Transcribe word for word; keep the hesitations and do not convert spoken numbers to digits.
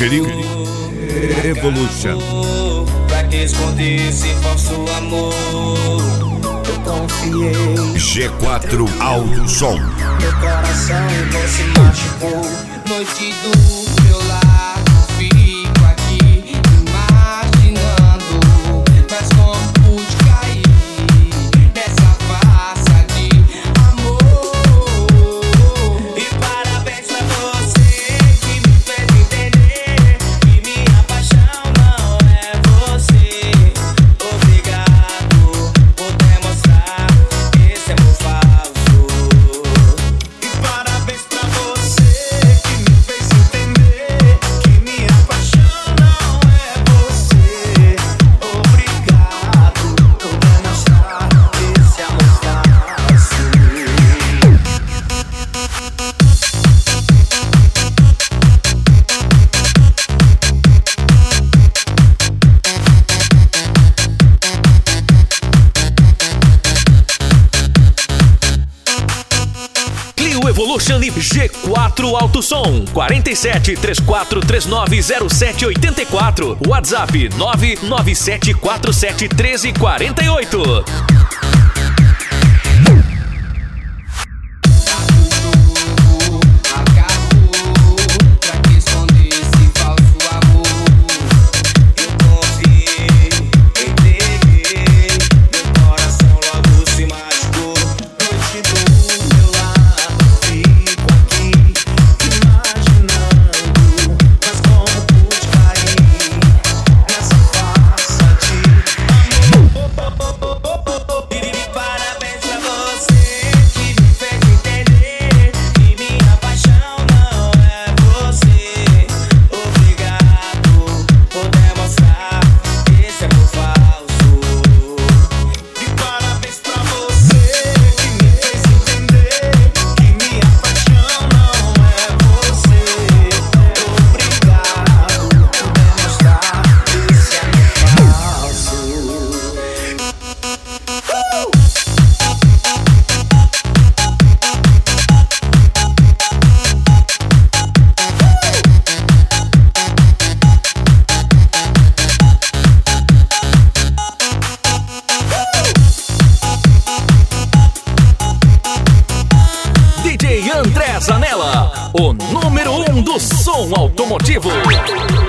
Clio Evolution. Pra que esconder esse falso amor? Eu confiei. G quatro Alto Som. Meu coração você machucou. Noite do meu lar, fico aqui imaginando, mas como pude cair nessa farsa de amor. E parabéns pra você que me fez entender que minha paixão não é você. Obrigado por demonstrar esse amor falso. E parabéns pra você que me fez entender que minha paixão não é você. Obrigado por demonstrar esse amor falso. Clio Evolution e G quatro Alto Som. quarenta e sete, trinta e quatro, trinta e nove, zero sete oitenta e quatro. WhatsApp nove nove sete quatro sete um três quatro oito. Acabou, pra que esconder esse falso amor? Eu confiei, entreguei, meu coração logo se machucou. Noite do meu lado, fico aqui imaginando, mas como pude cair nessa farsa de amor. E parabéns pra você que me fez entender que minha paixão não é você. Obrigado por demonstrar esse amor falso. E parabéns pra você que me fez entender que minha paixão não é você. Obrigado por demonstrar esse amor falso. D J André Zanella, o número um do som automotivo.